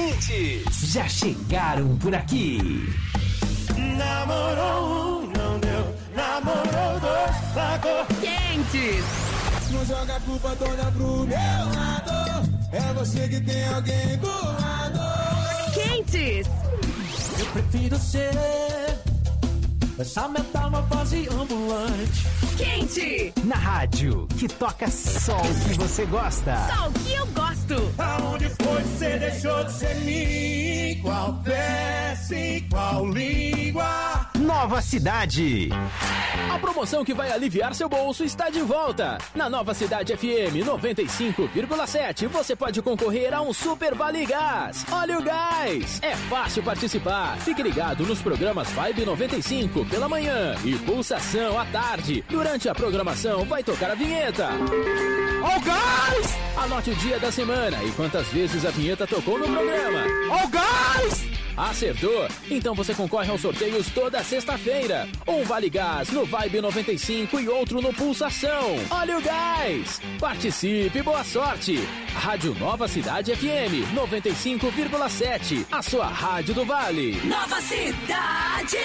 quentes já chegaram por aqui. Namorou um, não deu. Namorou dois, largou. Quentes. Não joga a culpa toda pro meu lado. É você que tem alguém do lado. Quentes. Eu prefiro ser essa metamorfose ambulante. Quente. Na rádio que toca só o que você gosta. Só o que eu gosto. Aonde foi que você deixou de ser mim? Qual peça e qual língua? Nova Cidade. A promoção que vai aliviar seu bolso está de volta. Na Nova Cidade FM 95,7 você pode concorrer a um Super Vale Gás. Olha o gás! É fácil participar. Fique ligado nos programas Vibe 95 pela manhã e Pulsação à tarde. Durante a programação vai tocar a vinheta. Ó o gás! Anote o dia da semana e quantas vezes a vinheta tocou no programa. Ó o gás! Acertou? Então você concorre aos sorteios toda sexta-feira. Um Vale Gás no Vibe 95 e outro no Pulsação. Olha o gás! Participe, boa sorte! Rádio Nova Cidade FM 95,7. A sua rádio do Vale. Nova Cidade.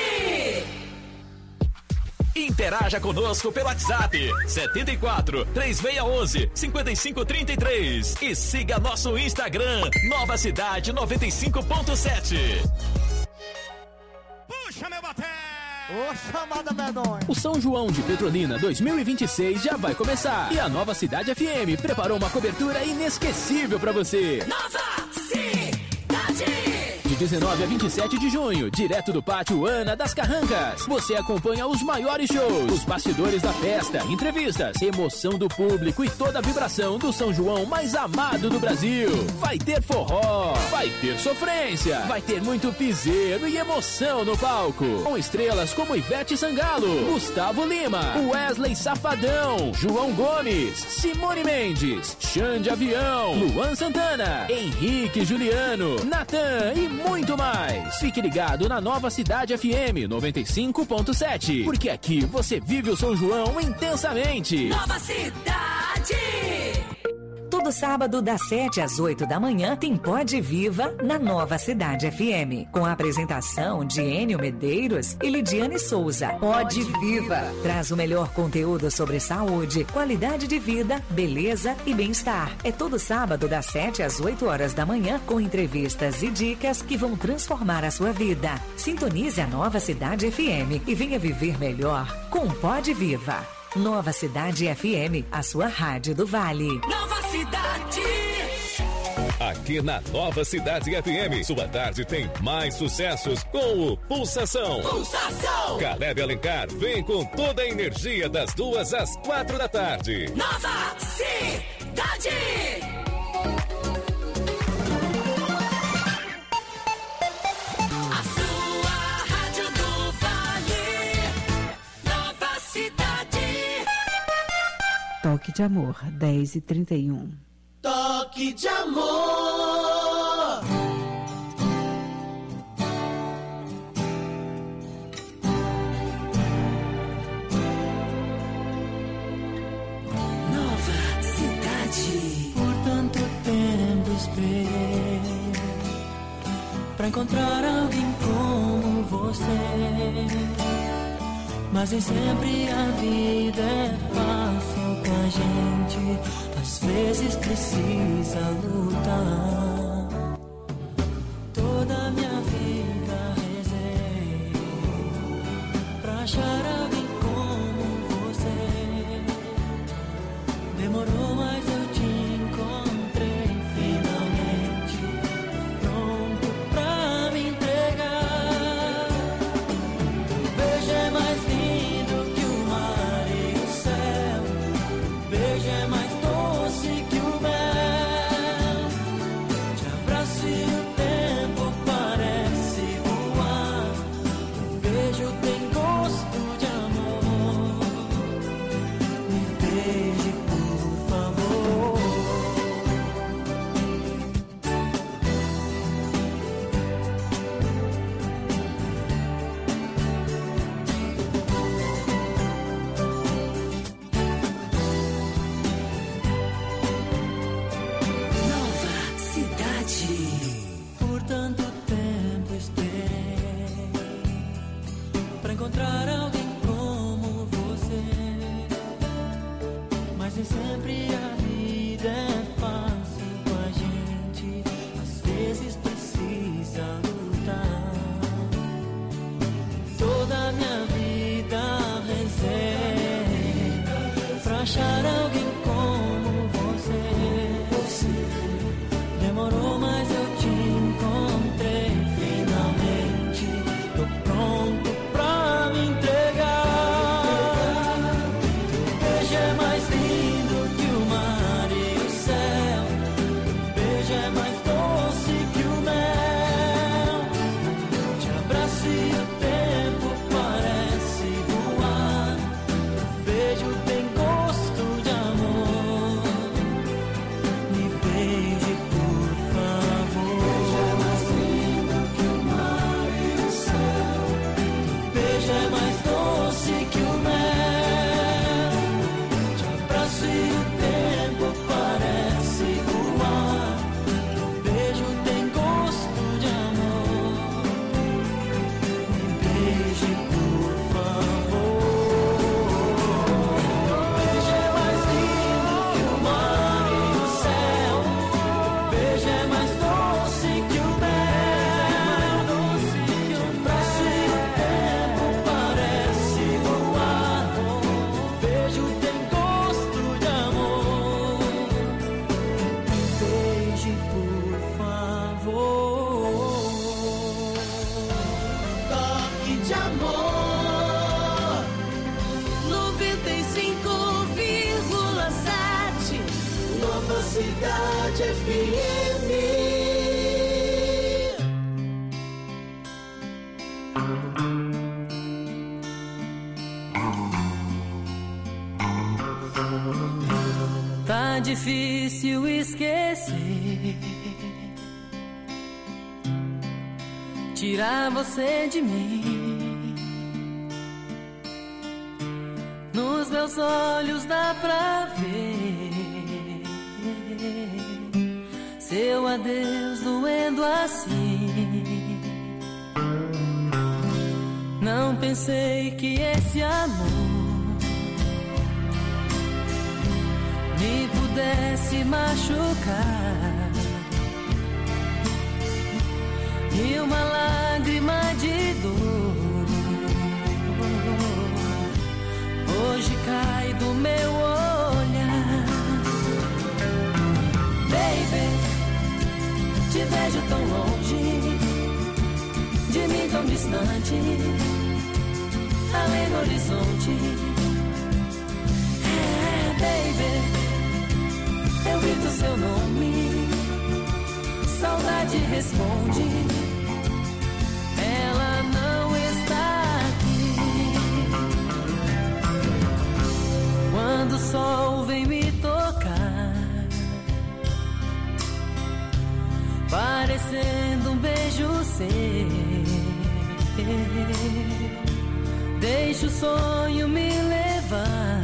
Interaja conosco pelo WhatsApp 74 3611 5533 e siga nosso Instagram Nova Cidade 95.7. Puxa meu baté! Ô, chamada medonha. O São João de Petrolina 2026 já vai começar e a Nova Cidade FM preparou uma cobertura inesquecível para você. Nova Cidade. De 19 a 27 de junho, direto do Pátio Ana das Carrancas, você acompanha os maiores shows, os bastidores da festa, entrevistas, emoção do público e toda a vibração do São João mais amado do Brasil. Vai ter forró, vai ter sofrência, vai ter muito piseiro e emoção no palco. Com estrelas como Ivete Sangalo, Gustavo Lima, Wesley Safadão, João Gomes, Simone Mendes, Xande Avião, Luan Santana, Henrique Juliano, Natan e muito mais. Fique ligado na Nova Cidade FM 95.7, porque aqui você vive o São João intensamente. Nova Cidade. Todo sábado, das 7 às 8 da manhã, tem Pode Viva na Nova Cidade FM, com a apresentação de Enio Medeiros e Lidiane Souza. Pode Viva traz o melhor conteúdo sobre saúde, qualidade de vida, beleza e bem-estar. É todo sábado, das 7 às 8 horas da manhã, com entrevistas e dicas que vão transformar a sua vida. Sintonize a Nova Cidade FM e venha viver melhor com Pode Viva. Nova Cidade FM, a sua rádio do Vale. Nova Cidade. Aqui na Nova Cidade FM, sua tarde tem mais sucessos com o Pulsação. Pulsação. Caleb Alencar vem com toda a energia das 2 às 4 da tarde. Nova Cidade. Toque de Amor, 10h31. Toque de amor. Nova Cidade. Por tanto tempo esperei pra encontrar alguém como você. Mas nem sempre a vida é fácil com a gente. Às vezes precisa lutar. Toda minha vida rezei pra achar alguém como você. Demorou, mas eu te encontrei finalmente, pronto pra me entregar. Teu beijo é mais lindo que o mar e o céu. Teu beijo é mais doce que o mel. Te abraço e o tempo parece voar. Teu beijo tem gosto de amor. Cidade FM. Tá difícil esquecer, tirar você de mim. Nos meus olhos dá pra ver seu adeus doendo assim. Não pensei que esse amor me pudesse machucar. E uma lágrima de dor hoje cai do meu olhar. Baby, te vejo tão longe, de mim tão distante, além do horizonte. Baby, eu grito seu nome, saudade responde, ela não está aqui. Quando o sol vem me tocar, parecendo um beijo seu, deixa o sonho me levar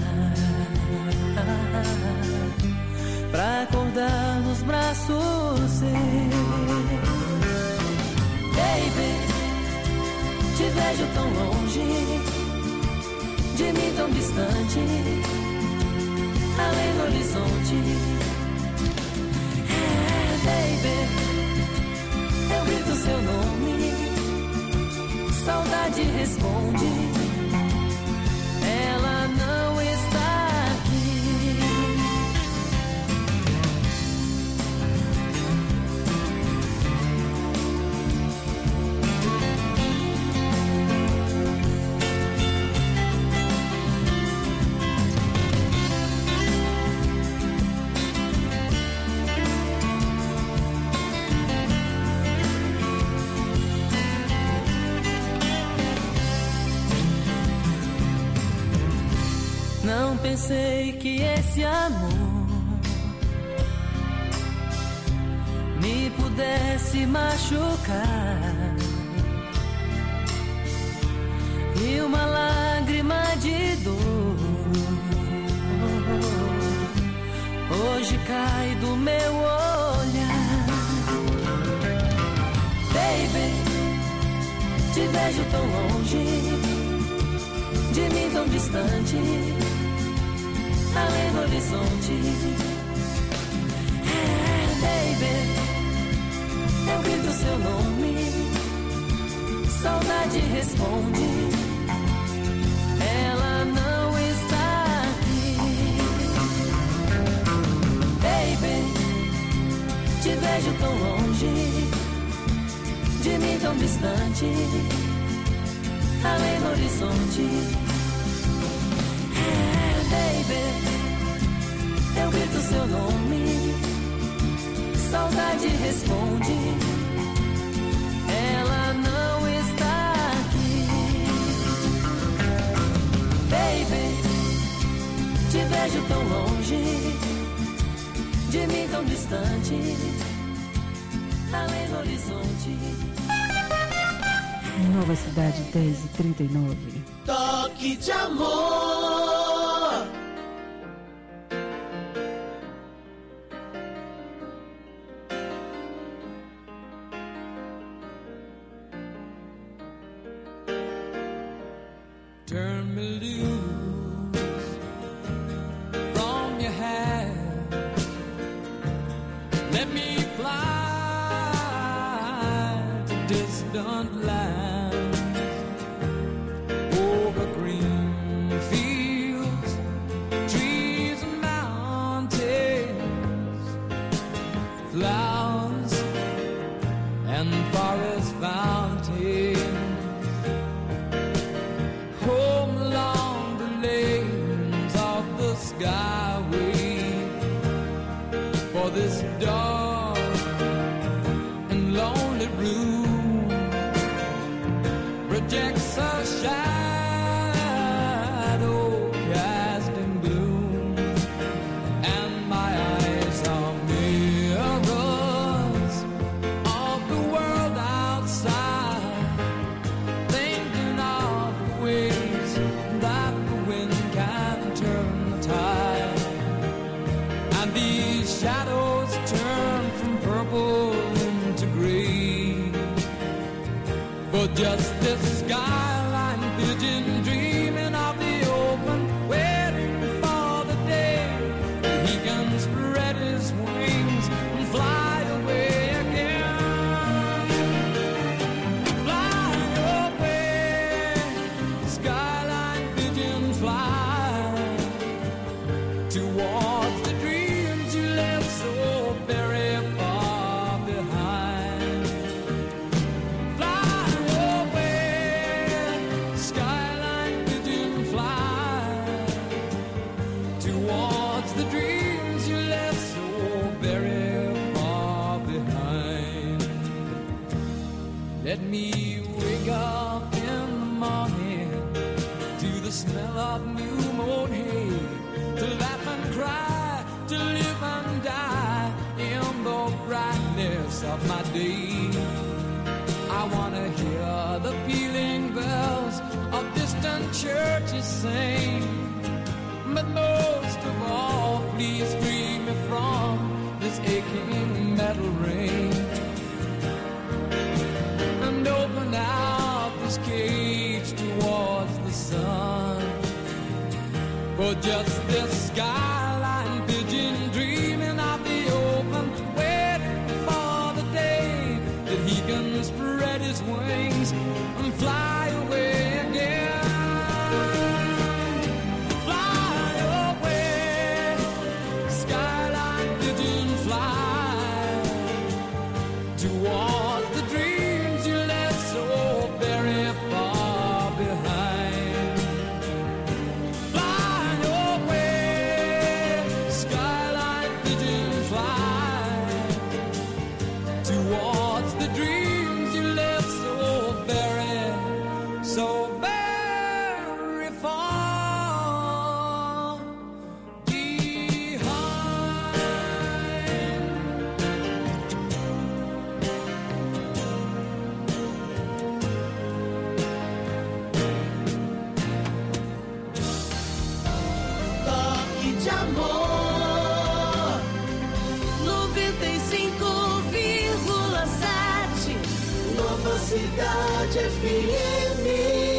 pra acordar nos braços seus. Baby, te vejo tão longe, de mim tão distante, além do horizonte. Baby, eu grito seu nome, saudade responde, ela não está aqui. Não pensei que esse amor me pudesse machucar. E uma lágrima de dor hoje cai do meu olhar. Baby, te vejo tão longe, de mim tão distante, além do horizonte. Baby, eu grito seu nome, saudade responde, ela não está aqui. Baby, te vejo tão longe, de mim tão distante, além do horizonte. Baby, eu grito seu nome, saudade responde, ela não está aqui. Baby, te vejo tão longe, de mim tão distante, além do horizonte. Nova Cidade 10h39. Toque de amor. Turn me loose from your hand. Let me fly to distant lands, over green fields, trees and mountains, flowers and forest fountains. Home along the lanes of the skyway, for gloom projects a shadow cast in gloom, and my eyes are mirrors of the world outside, thinking of the ways that the wind can turn the tide, and these shadows turn from purple into gray, for just this skyline pigeon dreaming of the open, waiting for the day that he can spread his wings and fly away again. Fly away, skyline pigeon, fly towards the dreams you left so very far behind. Fly away, skyline pigeon, fly towards the dreams you left so very far behind. Let me wake up in the morning to the smell of new mown hay, to laugh and cry, to live and die in the brightness of my day. I wanna hear the pealing bells of distant churches sing, but most of all, please free me from this aching metal ring, and open out this cage towards the sun, for just this skyline pigeon dreaming of the open, waiting for the day that he can spread his wings and fly away again. Fly away, skyline pigeon, fly towards the dreams you left so very far behind. Fly away, skyline pigeon, fly towards the dreams you left so very far behind. Toque de amor 95,7 Nova Cidade FM.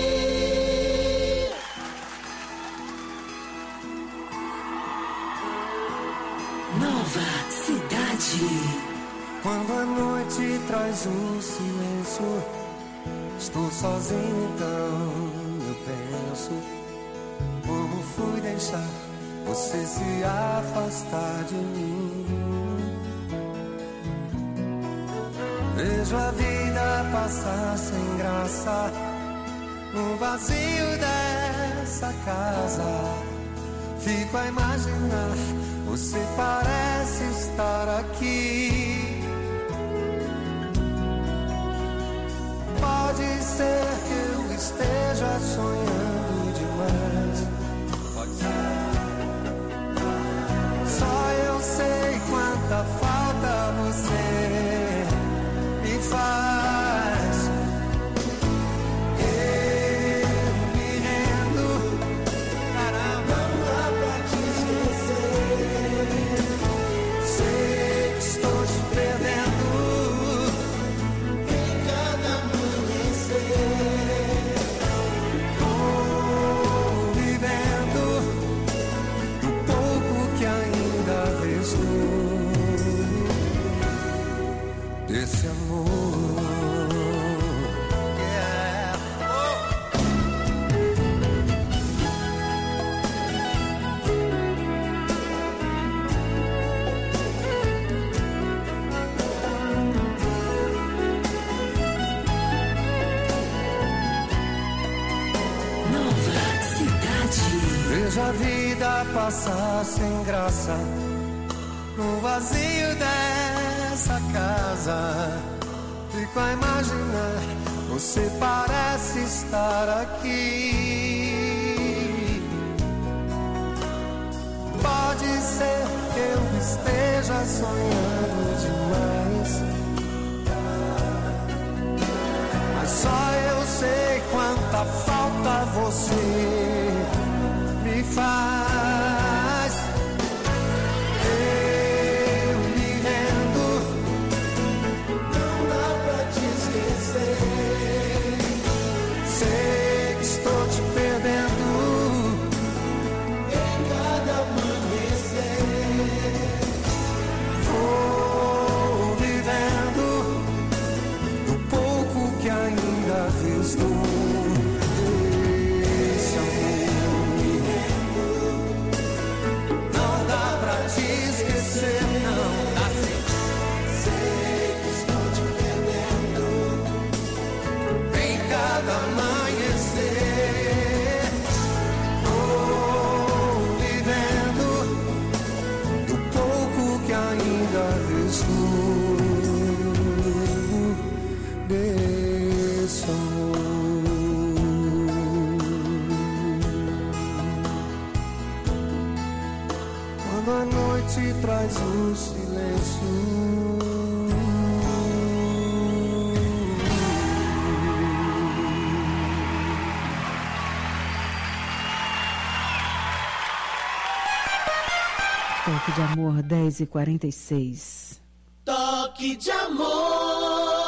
Nova Cidade. Quando a noite traz um silêncio, estou sozinho, então eu penso como fui deixar você se afastar de mim. Vejo a vida passar sem graça no vazio dessa casa. Fico a imaginar, você parece estar aqui. Pode ser que eu esteja sonhando demais. Pode ser. Só eu sei quanta falta você me faz. Eu me rendo, caramba, não dá pra te esquecer. Sei que estou te perdendo em cada amanhecer. Vou vivendo do pouco que ainda restou desse amor. Vejo a vida passar sem graça no vazio dessa casa. Fico fico a imaginar, você parece estar aqui. Pode ser que eu esteja sonhando demais, mas só eu sei quanta falta você me faz. Eu me rendo, não dá pra te esquecer. Sei que estou te perdendo em cada amanhecer. Vou vivendo do pouco que ainda restou. Quando a noite traz o silêncio, Toque de Amor, 10h46. Toque de Amor.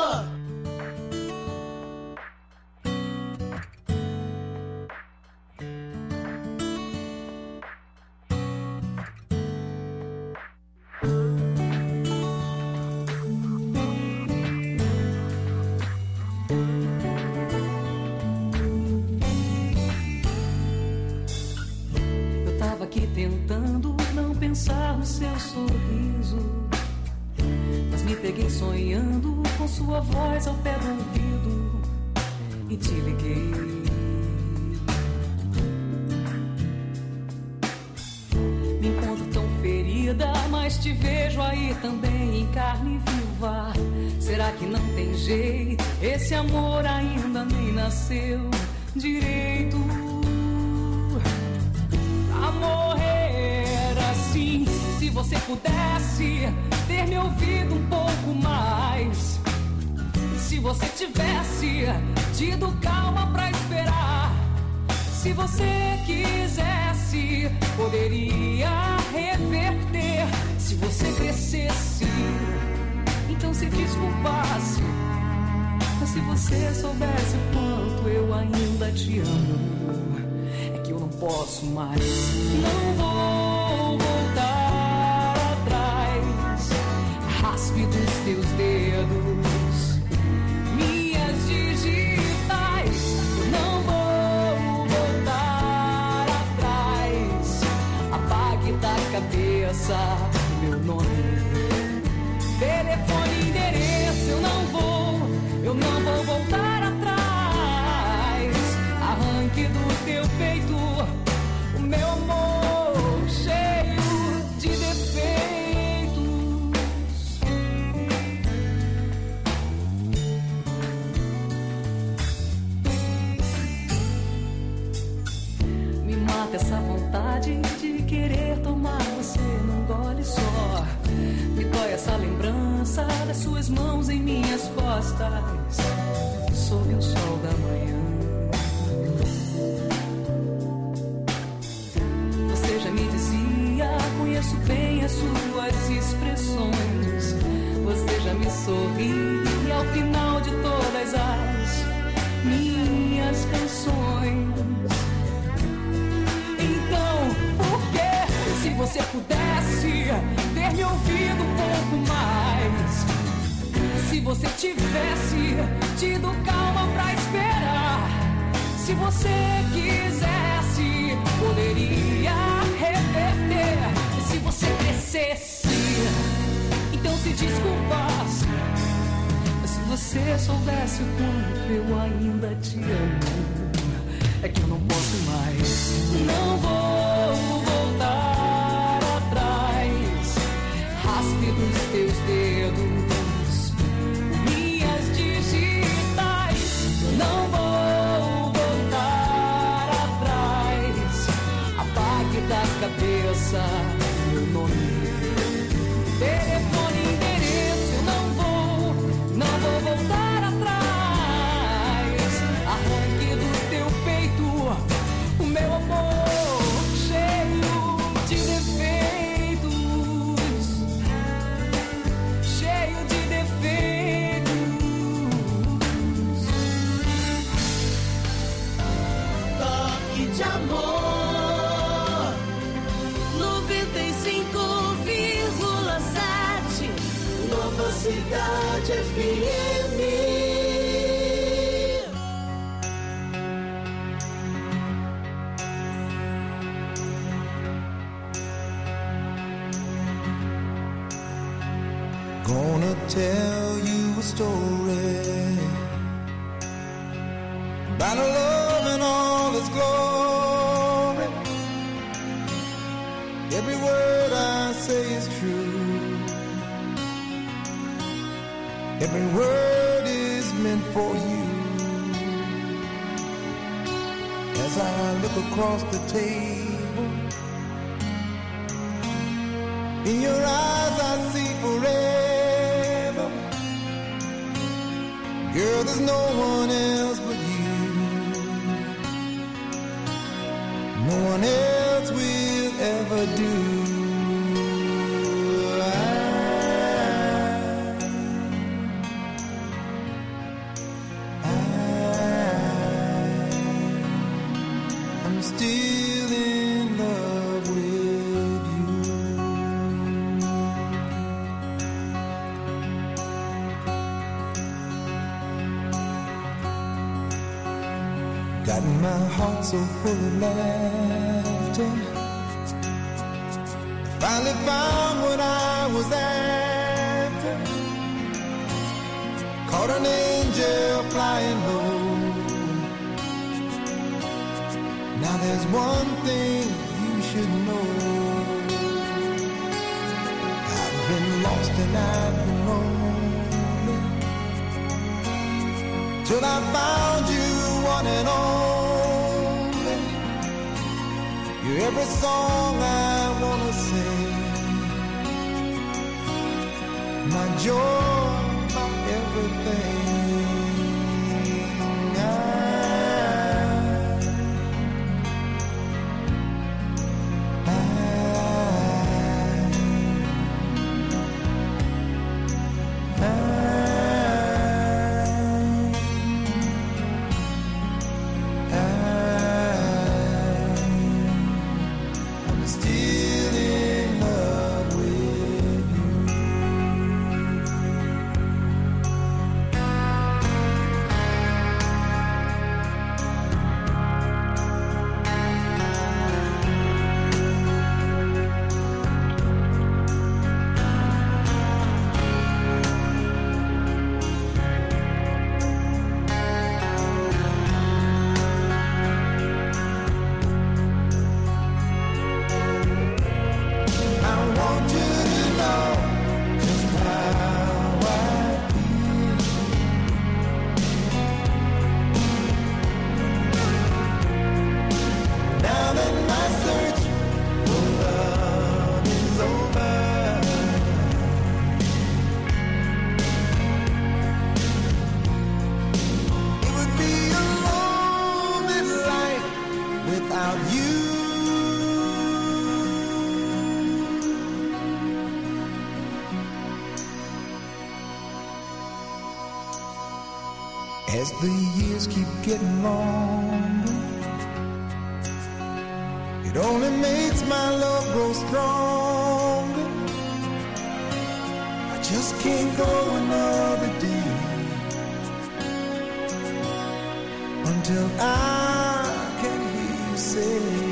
Eu tava aqui tentando não pensar no seu sorriso, mas me peguei sonhando com sua voz ao pé do ouvido e te liguei. Me encontro tão ferida, mas te vejo aí também em carne viva. Será que não tem jeito? Esse amor ainda nem nasceu direito. A morrer assim, se você pudesse ter me ouvido um pouco mais, se você tivesse tido calma pra esperar, se você quisesse, poderia reverter. Se você crescesse, então se desculpasse. Mas se você soubesse o quanto eu ainda te amo, é que eu não posso mais. Não vou voltar atrás. Raspe dos teus dedos minhas digitais. Não vou voltar atrás. Apague da cabeça meu nome, telefone e endereço. Eu não vou voltar atrás. Arranque do teu peito o meu amor cheio de defeitos. Me mata essa vontade de querer tomar você num gole só. Me dói essa lembrança das suas mãos em minhas costas, sob o sol da manhã. Você já me dizia, conheço bem as suas expressões. Você já me sorri ao final de todas as minhas canções. Então, por que, se você pudesse ter me ouvido um pouco mais, se você tivesse tido calma pra esperar, se você quisesse, poderia reverter. Se você crescesse, então se desculpasse. Mas se você soubesse o quanto eu ainda te amo, é que eu não posso mais. Não vou voltar atrás. Raspe dos teus dedos minhas Cidade FM. Gonna tell you a story about a love in all its glory. Every word I say is true. Every word is meant for you. As I look across the table, in your eyes I see forever. Girl, there's no one else but you. No one else will ever do. Still in love with you. Got my heart so full of laughter. Finally found what I was after. Caught an angel flying low. Now there's one thing you should know. I've been lost and I've been lonely, till I found you, one and only. You're every song I wanna sing, my joy, my everything. As the years keep getting longer, it only makes my love grow stronger. I just can't go another day until I can hear you say,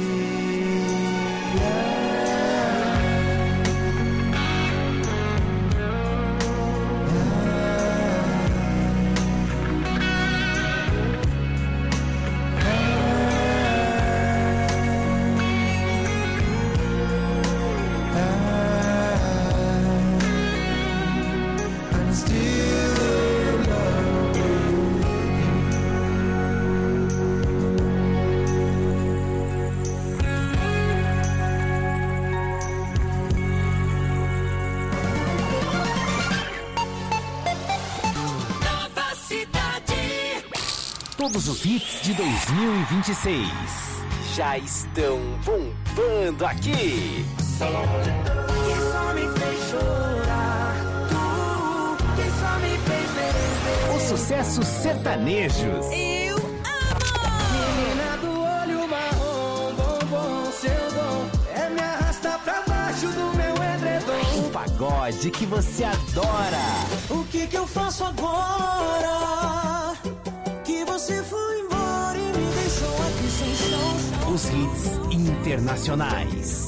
Todos os hits de 2026 já estão bombando aqui. Que só me fez chorar, tu que só me fez beber. Os sucessos sertanejos. Eu amo! Menina do olho marrom, bombom, seu dom, me arrasta pra baixo do meu edredom. O pagode. pagode que você adora. O que eu faço agora? Que você foi embora e me deixou aqui sem chão. Os hits internacionais.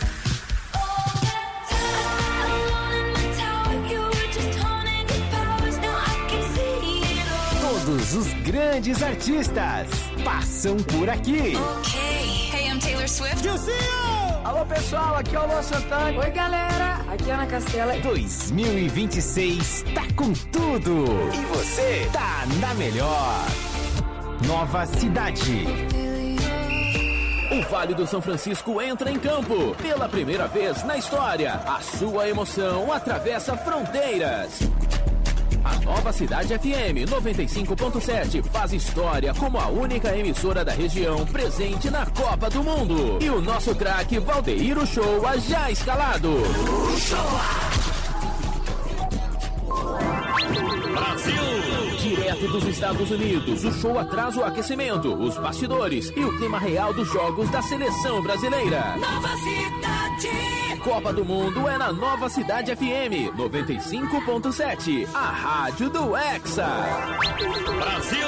Todos os grandes artistas passam por aqui. Hey, I'm Taylor Swift. Alô pessoal, aqui é o Luan Santana. Oi galera, aqui é Ana Castela. 2026 tá com tudo. E você tá na melhor. Nova Cidade. O Vale do São Francisco entra em campo. Pela primeira vez na história, a sua emoção atravessa fronteiras. A Nova Cidade FM 95.7 faz história como a única emissora da região presente na Copa do Mundo. E o nosso craque Valdeir Uchoa já escalado. Brasil! Direto dos Estados Unidos, o show traz o aquecimento, os bastidores e o clima real dos jogos da seleção brasileira. Nova Cidade! Copa do Mundo é na Nova Cidade FM 95.7, a rádio do Hexa. Brasil!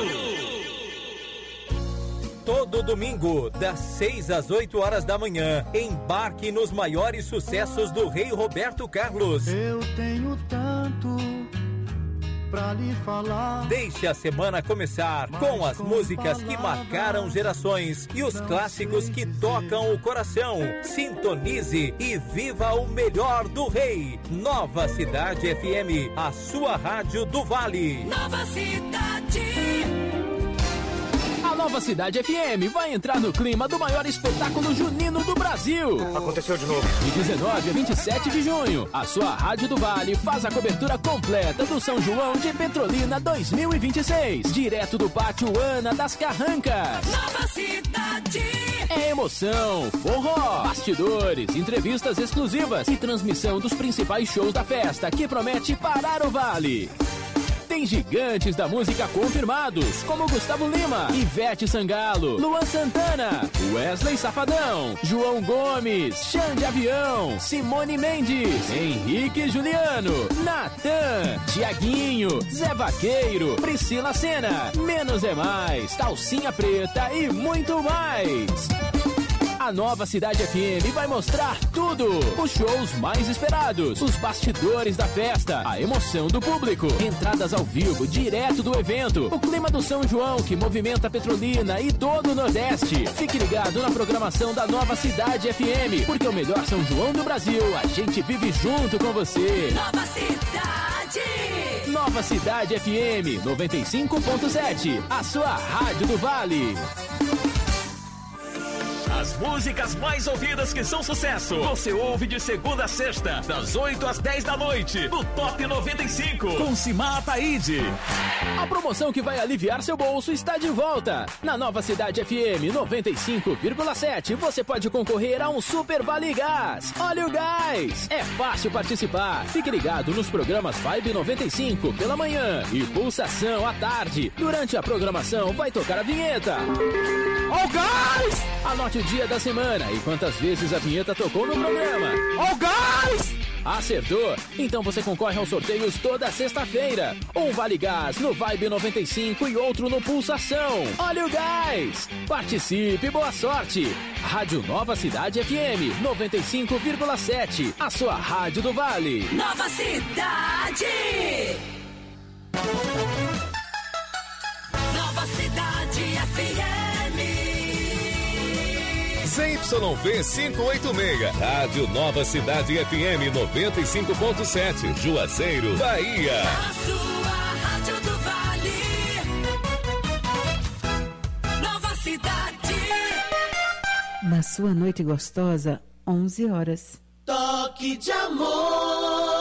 Todo domingo, das 6 às 8 horas da manhã, embarque nos maiores sucessos do rei Roberto Carlos. Eu tenho tanto pra lhe falar. Deixe a semana começar com as músicas que marcaram gerações e os clássicos que tocam o coração. Sintonize e viva o melhor do rei. Nova Cidade FM, a sua rádio do Vale. Nova Cidade! A Nova Cidade FM vai entrar no clima do maior espetáculo junino do Brasil. Aconteceu de novo. De 19 a 27 de junho, a sua Rádio do Vale faz a cobertura completa do São João de Petrolina 2026. Direto do Pátio Ana das Carrancas. Nova Cidade! É emoção, forró, bastidores, entrevistas exclusivas e transmissão dos principais shows da festa que promete parar o Vale. Tem gigantes da música confirmados, como Gustavo Lima, Ivete Sangalo, Luan Santana, Wesley Safadão, João Gomes, Xande Avião, Simone Mendes, Henrique Juliano, Natan, Tiaguinho, Zé Vaqueiro, Priscila Sena, Menos é Mais, Calcinha Preta e muito mais. A Nova Cidade FM vai mostrar tudo. Os shows mais esperados, os bastidores da festa, a emoção do público, entradas ao vivo direto do evento, o clima do São João que movimenta Petrolina e todo o Nordeste. Fique ligado na programação da Nova Cidade FM, porque o melhor São João do Brasil a gente vive junto com você. Nova Cidade! Nova Cidade FM 95.7, a sua rádio do Vale. As músicas mais ouvidas que são sucesso, você ouve de segunda a sexta, das 8 às 10 da noite, no Top 95, com Simar Ataíde. A promoção que vai aliviar seu bolso está de volta. Na Nova Cidade FM 95,7, você pode concorrer a um Super Vale Gás. Olha o gás! É fácil participar. Fique ligado nos programas Vibe 95 pela manhã e Pulsação à tarde. Durante a programação vai tocar a vinheta. Ó o gás! Anote o dia da semana e quantas vezes a vinheta tocou no programa. Ó o gás! Acertou? Então você concorre aos sorteios toda sexta-feira. Um Vale Gás no Vibe 95 e outro no Pulsação. Olha o gás! Participe, boa sorte! Rádio Nova Cidade FM 95,7. A sua rádio do Vale. Nova Cidade! Nova Cidade FM. ZYV 586, Rádio Nova Cidade FM 95.7, Juazeiro, Bahia. A sua rádio do Vale. Nova Cidade. Na sua noite gostosa, 11 horas. Toque de amor.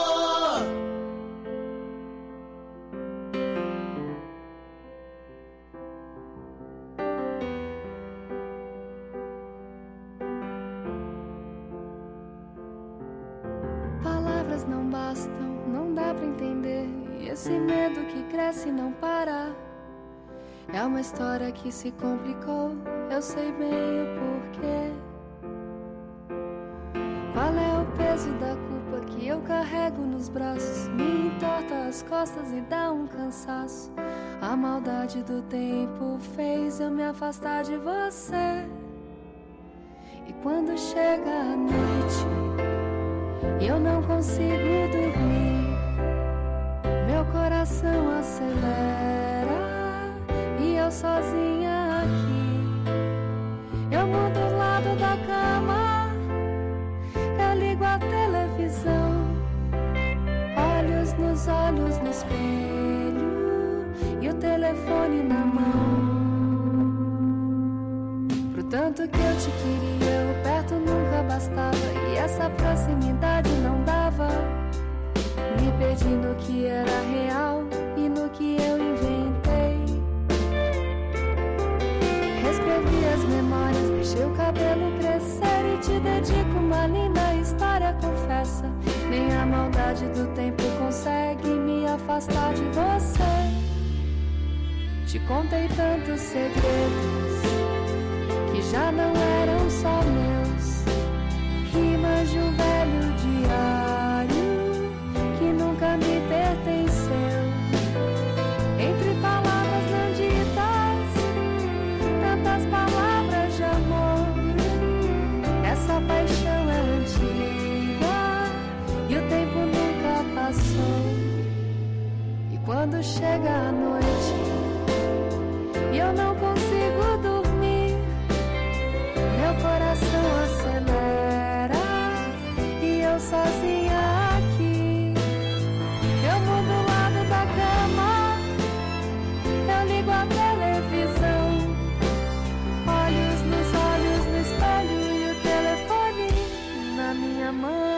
Não bastam, não dá pra entender. E esse medo que cresce e não para. É uma história que se complicou, eu sei bem o porquê. Qual é o peso da culpa que que eu carrego nos braços me entorta as costas e dá um cansaço. A maldade do tempo fez eu me afastar de você. E quando chega a noite e eu não consigo dormir, meu coração acelera e eu sozinha aqui. Eu mudo o lado da cama, eu ligo a televisão, olhos nos olhos no espelho e o telefone na mão. Pro tanto que eu te queria, o perto nunca bastava e essa proximidade não dava. Me perdi no que era real e no que eu inventei. Reescrevi as memórias, deixei o cabelo crescer e te dedico uma linda história, confessa. Nem a maldade do tempo consegue me afastar de você. Te contei tantos segredos que já não eram só meus, rimas de um velho diário que nunca me pertenceu. Entre palavras não ditas, tantas palavras de amor. Essa paixão é antiga e o tempo nunca passou. E quando chega a noite e eu não consigo dormir, meu coração acelera e eu sozinha aqui. Eu mudo o lado da cama, eu ligo a televisão, olhos nos olhos no espelho e o telefone na minha mão.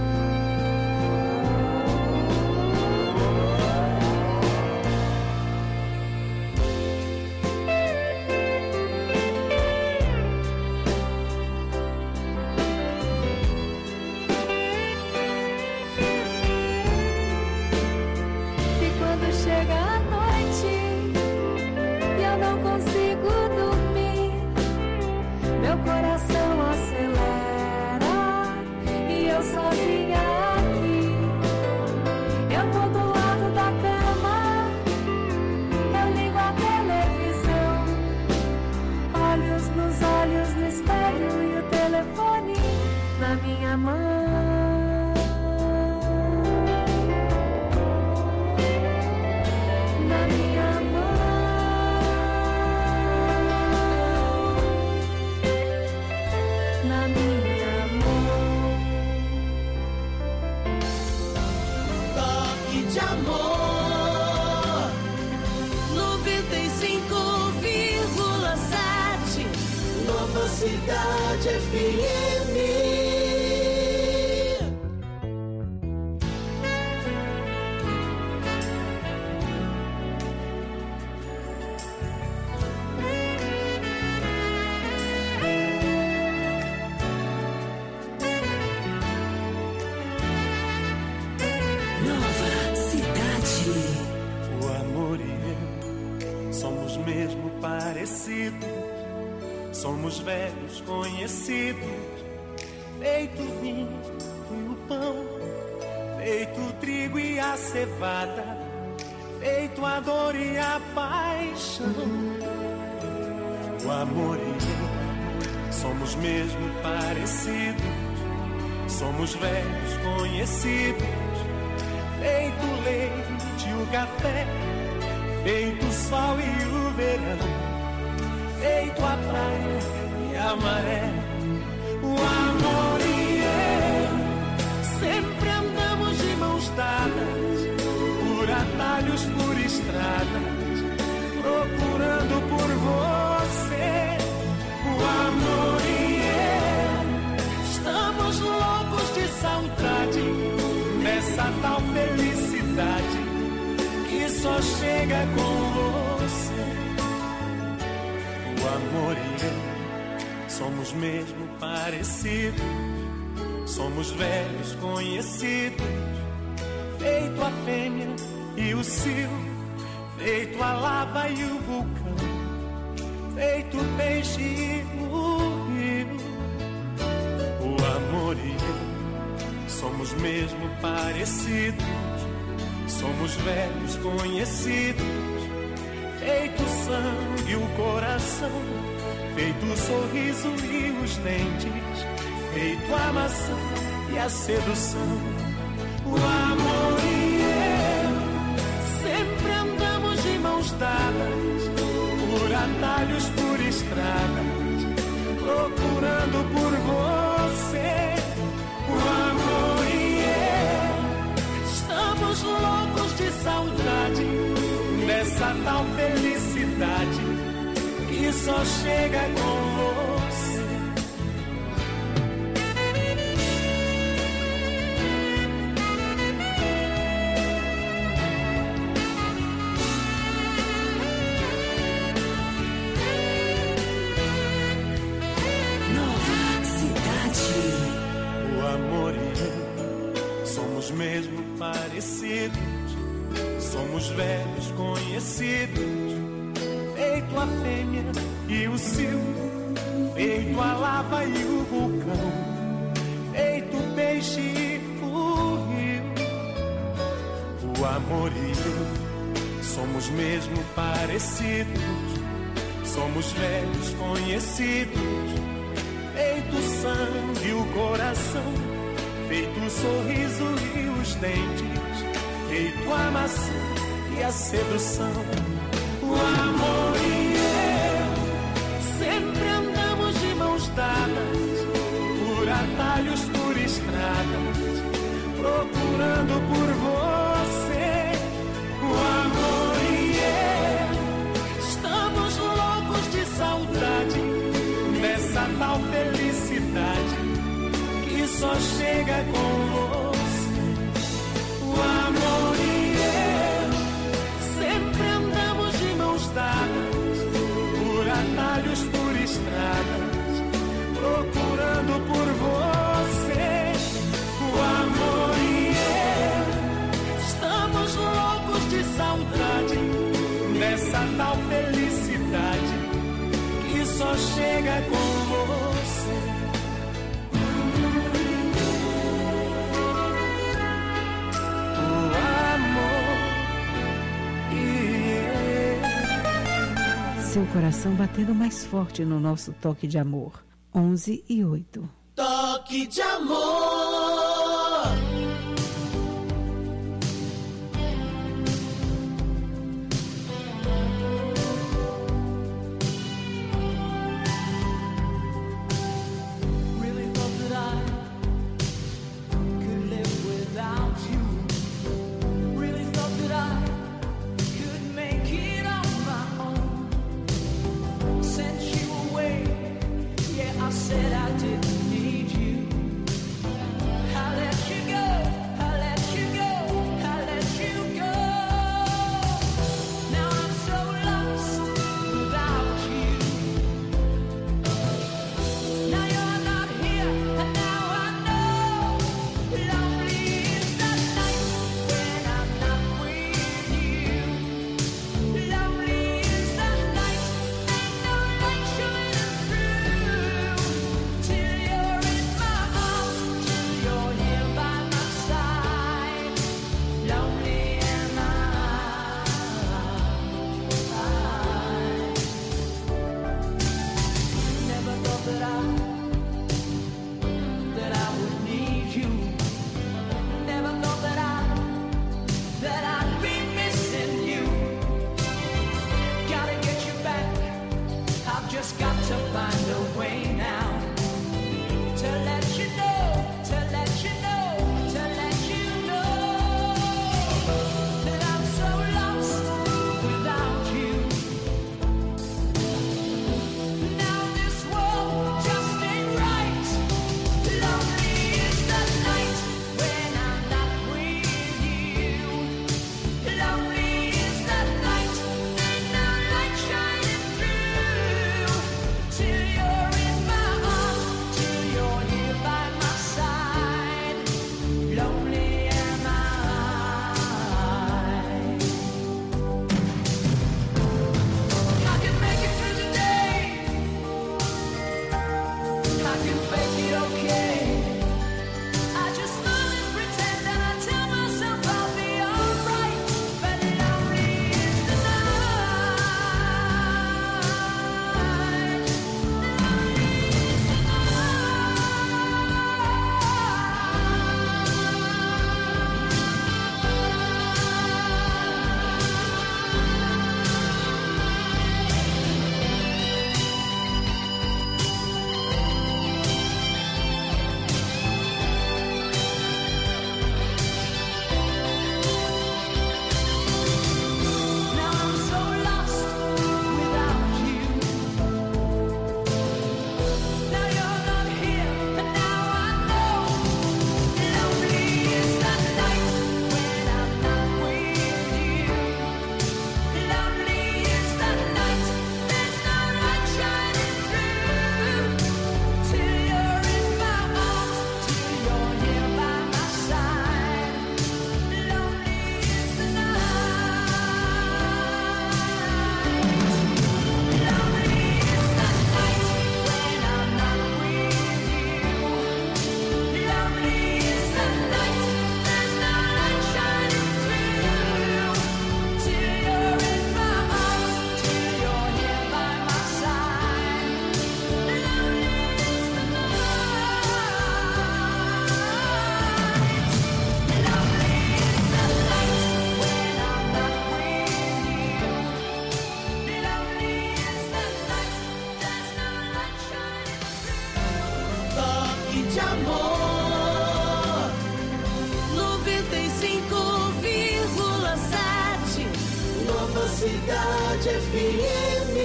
Chega a noite e eu não consigo dormir, meu coração acelera e eu sozinha aqui. Eu mudo do lado da cama, eu ligo a televisão, olhos nos olhos no espelho e o telefone na minha mão. De amor 95,7 Nova Cidade FM. Somos velhos conhecidos, feito o vinho e o pão, feito o trigo e a cevada, feito a dor e a paixão. O amor e eu somos mesmo parecidos, somos velhos conhecidos, feito o leite e o café, feito o sol e o verão, feito a praia e a maré. O amor e eu sempre andamos de mãos dadas, por atalhos, por estradas, procurando por você. O amor e eu estamos loucos de saudade, dessa tal felicidade que só chega com você. O amor e eu somos mesmo parecidos, somos velhos conhecidos, feito a fêmea e o cio, feito a lava e o vulcão, feito o peixe e o rio. O amor e eu somos mesmo parecidos. Somos velhos conhecidos, feito o sangue e o coração, feito o sorriso e os dentes, feito a maçã e a sedução. O amor e eu sempre andamos de mãos dadas, por atalhos, por estradas, procurando por você. O amor e eu estamos loucos de saudade dessa tal felicidade que só chega com você. Nova Cidade. O amor e eu somos mesmo parecidos. Somos velhos conhecidos, feito a fêmea e o cio, feito a lava e o vulcão, feito o peixe e o rio. O amor e eu somos mesmo parecidos. Somos velhos conhecidos, feito o sangue e o coração, feito o sorriso e os dentes, feito a maçã e a sedução. O amor e eu sempre andamos de mãos dadas, por atalhos, por estradas, procurando por você. O amor e eu estamos loucos de saudade dessa tal felicidade que só chega com você. O amor e eu sempre andamos de mãos dadas, por atalhos, por estradas, procurando por você. O amor e eu estamos loucos de saudade dessa tal felicidade que só chega com você. Seu coração batendo mais forte no nosso toque de amor. 11:08. Toque de amor. Really thought that I could live without you. Really thought that I could make it on my own. Sent you away, yeah, I said I didn't need you. I let you go, I let you go, I let you go. Now I'm so lost without you. Now you're not here, and now I know. Lonely is the night when I'm not with you. Lonely is the night, ain't no light de amor. 95,7 Nova Cidade FM.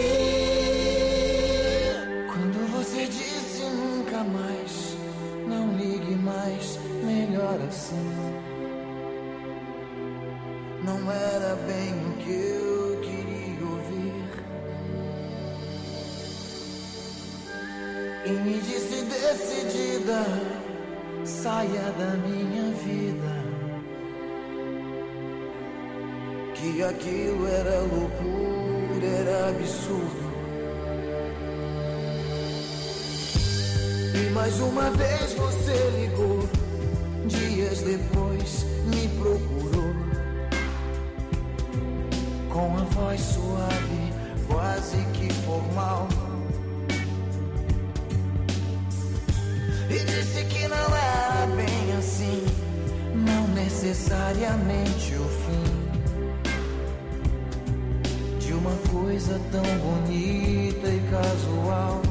Quando você disse nunca mais, não ligue mais, melhor assim. Não era bem o que eu queria ouvir. E me disse decidida, saia da minha vida, que aquilo era loucura, era absurdo. E mais uma vez você ligou, dias depois me procurou, com a voz suave, quase que formal, e disse que não era bem assim, não necessariamente o fim de uma coisa tão bonita e casual.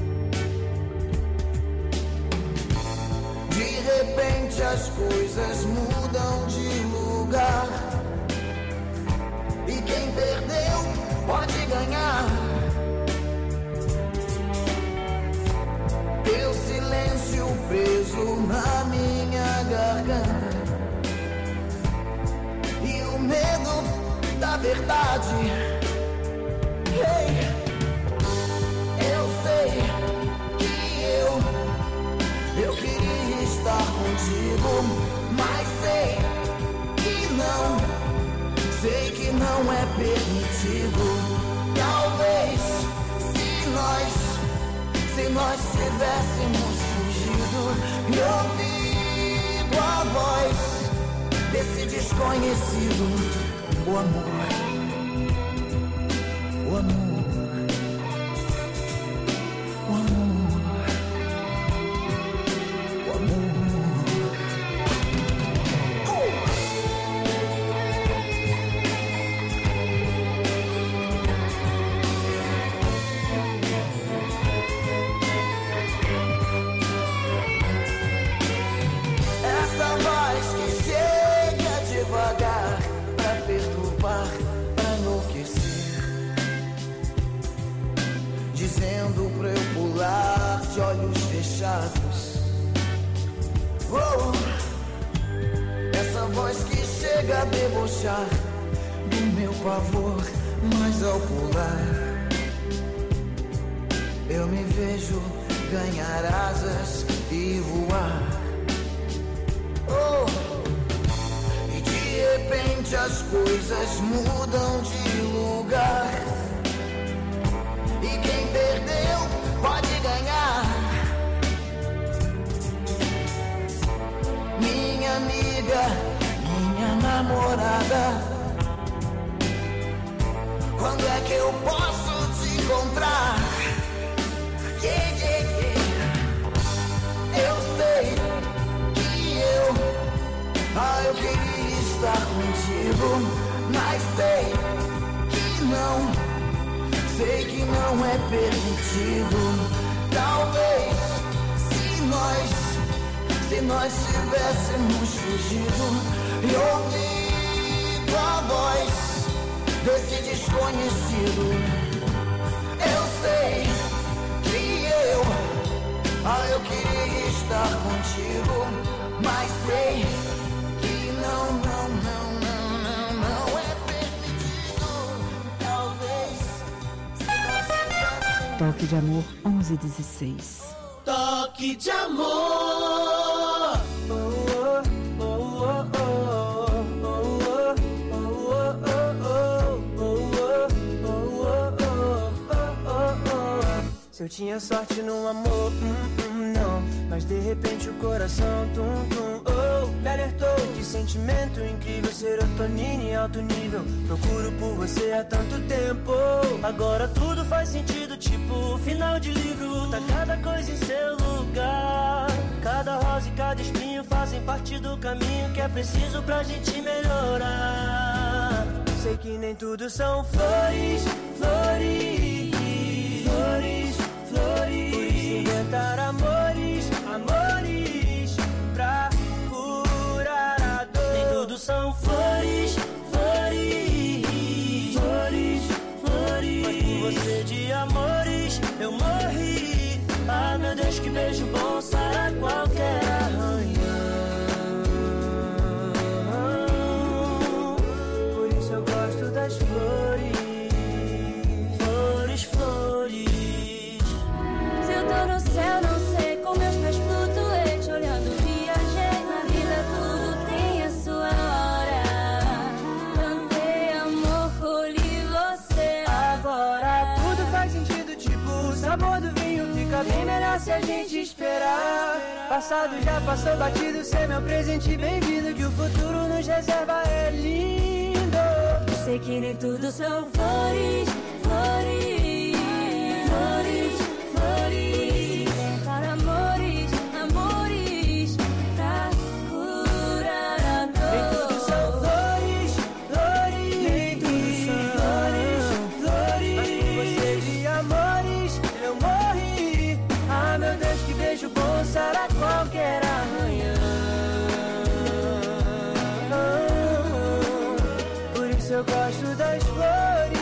De repente as coisas mudam de lugar, e quem perdeu pode ganhar. Teu silêncio preso na minha garganta, e o medo da verdade. Hey, eu sei que eu queria estar contigo, mas sei que não é permitido. Talvez se nós tivéssemos fugido e ouvido a voz desse desconhecido, o amor, o amor, o amor, o amor. Essa voz que chega devagar pra perturbar, pra enlouquecer, dizendo pra eu pular de olhos fechados. Oh, essa voz que chega a debochar do meu pavor, mas ao pular eu me vejo ganhar asas e voar. Oh, e de repente as coisas mudam de lugar, e quem perdeu pode ganhar. Minha amiga, minha namorada, quando é que eu posso te encontrar? Yeah, yeah, yeah. Eu sei que eu queria estar contigo, mas sei que não é permitido. Talvez se nós tivéssemos fugido e ouvido a voz desse desconhecido, eu sei que eu queria estar contigo, mas sei que não é permitido. Talvez se nós tivéssemos... Toque de Amor 11:16. Toque de amor. Se eu tinha sorte no amor, não, mas de repente o coração, me alertou de sentimento incrível, serotonina em alto nível. Procuro por você há tanto tempo, agora tudo faz sentido, tipo final de livro. Tá cada coisa em seu lugar, cada rosa e cada espinho fazem parte do caminho que é preciso pra gente melhorar. Sei que nem tudo são flores, flores, flores, flores. Por isso inventar amores, amores. sabor do vinho fica bem melhor se a gente esperar. Passado já passou batido, cê é meu presente bem-vindo, que o futuro nos reserva é lindo. Sei que nem tudo são flores, flores, flores, flores. Inventar amores, amores, pra curar a dor. Nem tudo são flores, flores. Nem tudo são flores, flores. Mas por você de amores eu morri. Ah, meu Deus, que beijo bom sara qualquer arranhão. Por isso eu gosto das flores.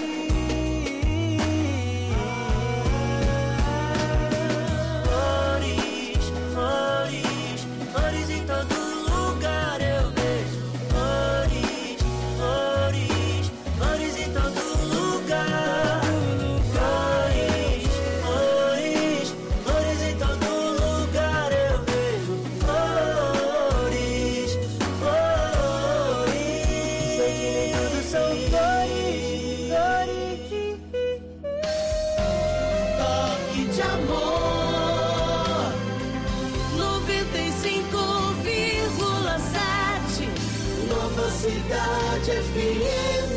Flores, flores, flores em todo lugar eu vejo. Flores, flores, flores em todo lugar. Flores, flores, flores em todo lugar eu vejo. Flores, flores. Sei que nem tudo são flores, flores. Toque de amor 95,7 Nova Cidade FM.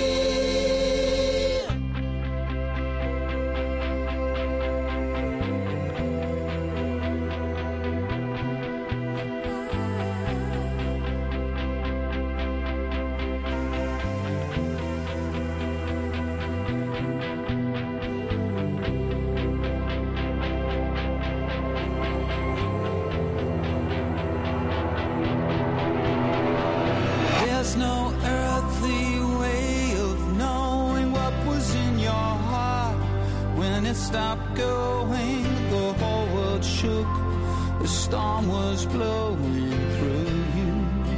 There's no earthly way of knowing what was in your heart. When it stopped going, the whole world shook. The storm was blowing through you.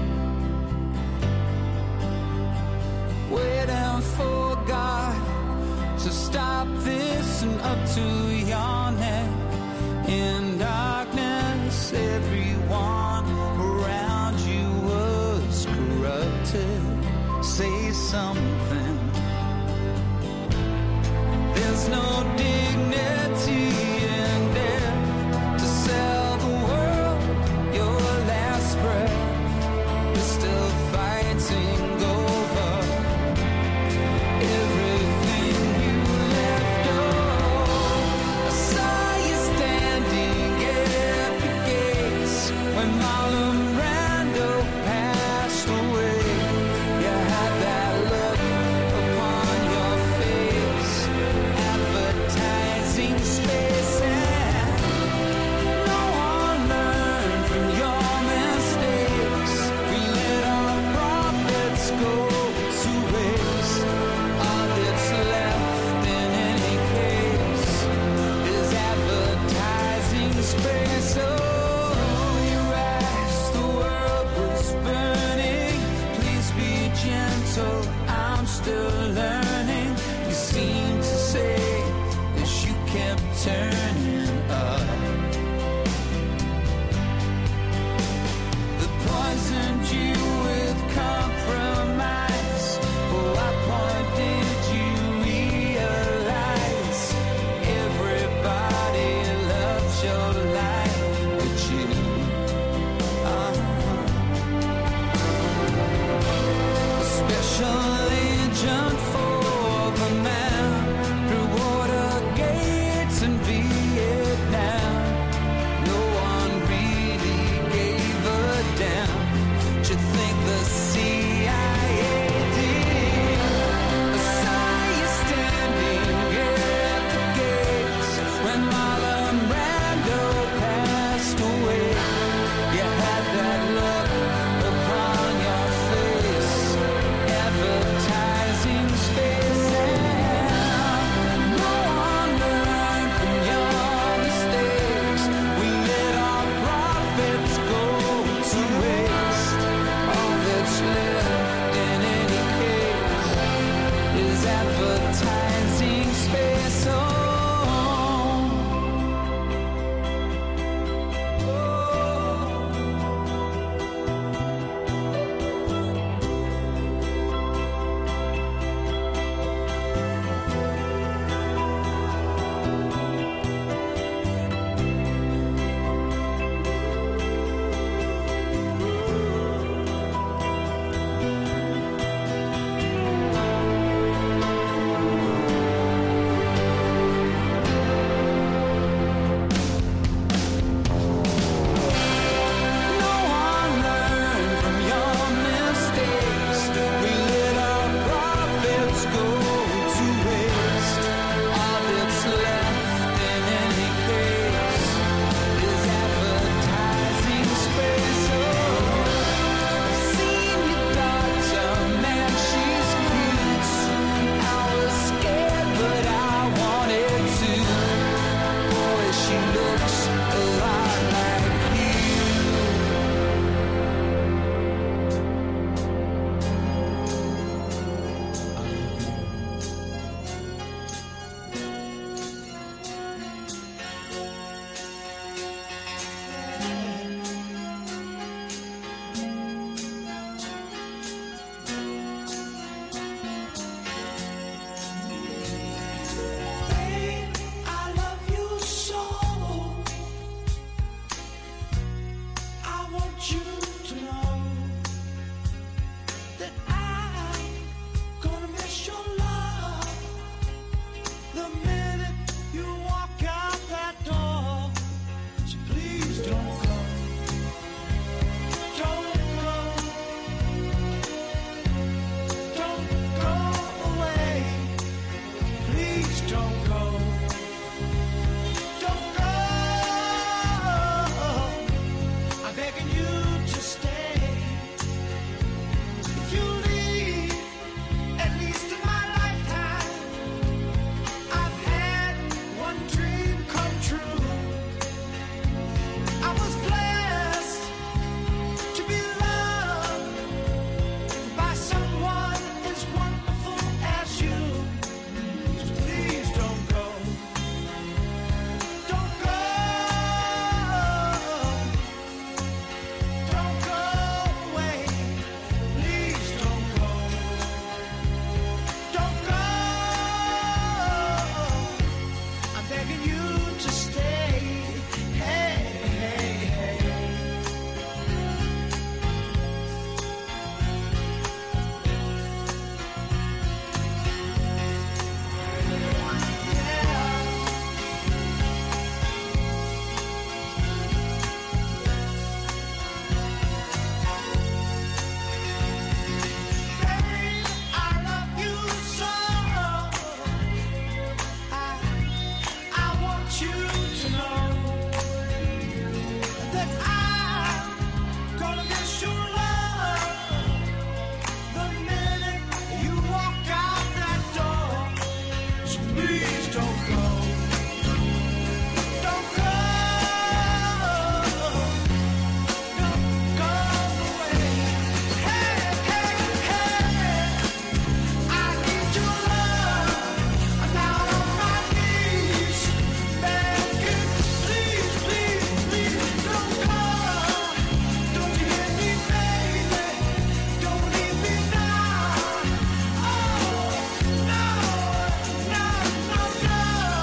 Waiting for God to stop this and up to your neck. In darkness, everyone around you was corrupted. Say something. There's no dignity in death to sell the world your last breath. You're still fighting over everything you left on. I saw you standing at the gates when Marlon Brando passed away. You had that look upon your face, advertising space, and no one learned from your mistakes. We let our profits go to waste. All that's left in any case is advertising space. Oh, you asked, the world was burning. Please be gentle, I'm still learning. You seem to say as you kept turning.